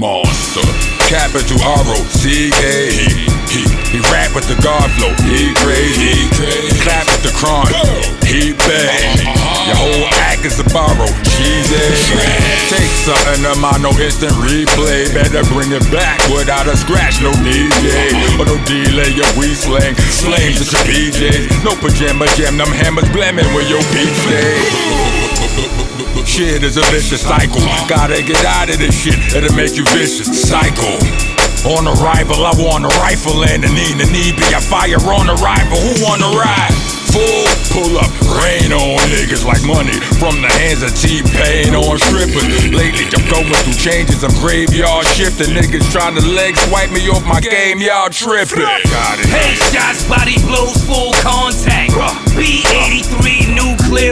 monster. Capital R-O-C-K. He rap with the guard flow. He crazy. Clap with the crime. He bad. Your whole act is a borrow. Cheesy. Take something of mine, no instant replay. Better bring it back without a scratch. No DJ or no delay. Your we slang flames at your PJs. No pajama jam. Them hammers blamming with your beat stay. Shit is a vicious cycle. Gotta get out of this shit. It'll make you vicious. Cycle. On arrival, I want a rifle and a knee be a fire on arrival. Who wanna ride? Full pull up, rain on niggas like money from the hands of T-Pain on strippers. Lately I'm going through changes, I'm graveyard shifting. Niggas trying to leg swipe me off my game, y'all tripping. Headshots, body blows, full contact. B-83 nuclear.